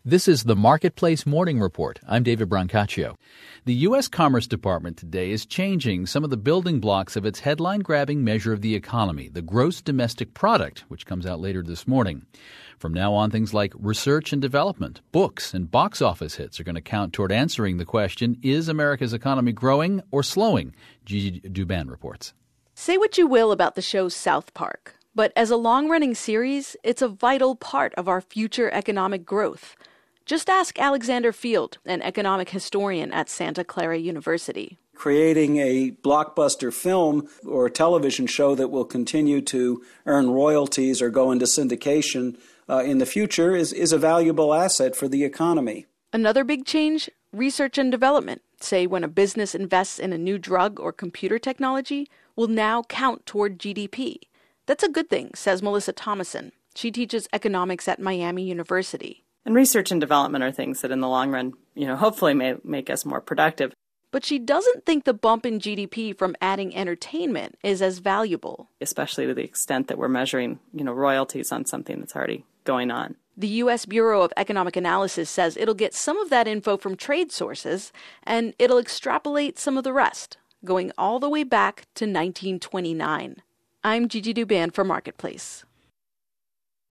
This is the Marketplace Morning Report. I'm David Brancaccio. The U.S. Commerce Department today is changing some of the building blocks of its headline-grabbing measure of the economy, the gross domestic product, which comes out later this morning. From now on, things like research and development, books, and box office hits are going to count toward answering the question, is America's economy growing or slowing? Gigi Douban reports. Say what you will about the show South Park, but as a long-running series, it's a vital part of our future economic growth. Just ask Alexander Field, an economic historian at Santa Clara University. Creating a blockbuster film or television show that will continue to earn royalties or go into syndication in the future is a valuable asset for the economy. Another big change, research and development. Say when a business invests in a new drug or computer technology, will now count toward GDP. That's a good thing, says Melissa Thomason. She teaches economics at Miami University. And research and development are things that in the long run, hopefully may make us more productive. But she doesn't think the bump in GDP from adding entertainment is as valuable. Especially to the extent that we're measuring, royalties on something that's already going on. The U.S. Bureau of Economic Analysis says it'll get some of that info from trade sources, and it'll extrapolate some of the rest, going all the way back to 1929. I'm Gigi Douban for Marketplace.